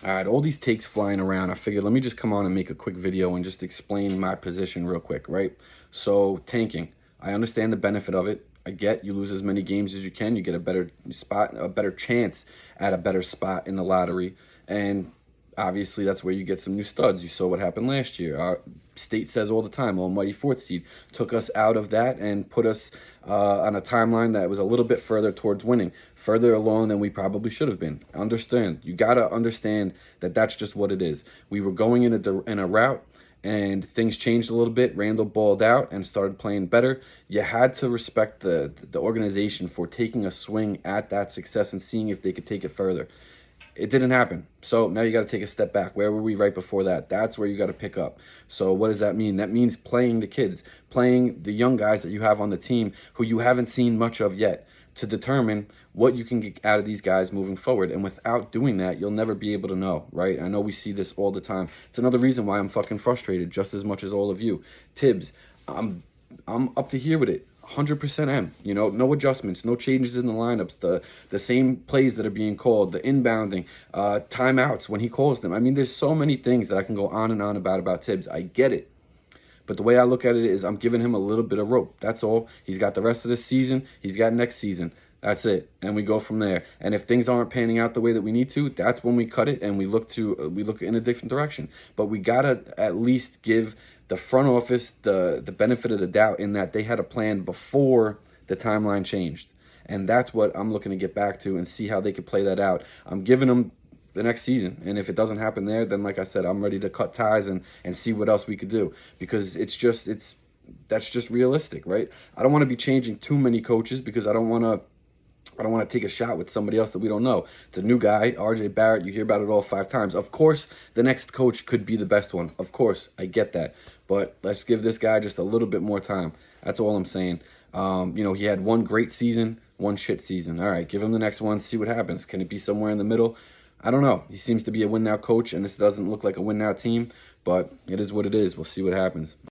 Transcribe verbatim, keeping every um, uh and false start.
All right, all these takes flying around. I figured let me just come on and make a quick video and just explain my position real quick, right? So tanking, I understand the benefit of it. I get you lose as many games as you can, you get a better spot, a better chance at a better spot in the lottery, and obviously that's where you get some new studs. You saw what happened last year. Our state says all the time, almighty fourth seed took us out of that and put us uh, on a timeline that was a little bit further towards winning, further along than we probably should have been. Understand, you got to understand that that's just what it is. We were going in a, in a route and things changed a little bit. Randall balled out and started playing better. You had to respect the the organization for taking a swing at that success and seeing if they could take it further. It didn't happen. So now you got to take a step back. Where were we right before that? That's where you got to pick up. So what does that mean? That means playing the kids, playing the young guys that you have on the team who you haven't seen much of yet, to determine what you can get out of these guys moving forward. And without doing that, you'll never be able to know, right? I know we see this all the time. It's another reason why I'm fucking frustrated just as much as all of you. Tibbs, I'm I'm up to here with it. one hundred percent am. You know, no adjustments, no changes in the lineups, the the same plays that are being called, the inbounding, uh, timeouts when he calls them. I mean, there's so many things that I can go on and on about about Tibbs. I get it. But the way I look at it is I'm giving him a little bit of rope. That's all. He's got the rest of this season. He's got next season. That's it. And we go from there. And if things aren't panning out the way that we need to, that's when we cut it and we look to uh, we look in a different direction. But we got to at least give the front office the, the benefit of the doubt in that they had a plan before the timeline changed. And that's what I'm looking to get back to and see how they could play that out. I'm giving them the next season, and if it doesn't happen there, then like I said, I'm ready to cut ties and and see what else we could do, because it's just it's that's just realistic, right? I don't want to be changing too many coaches because I don't want to I don't want to take a shot with somebody else that we don't know. It's a new guy, R J Barrett. You hear about it all five times. Of course, the next coach could be the best one. Of course, I get that. But let's give this guy just a little bit more time. That's all I'm saying. Um, you know, he had one great season, one shit season. All right, give him the next one, see what happens. Can it be somewhere in the middle? I don't know. He seems to be a win-now coach, and this doesn't look like a win-now team, but it is what it is. We'll see what happens.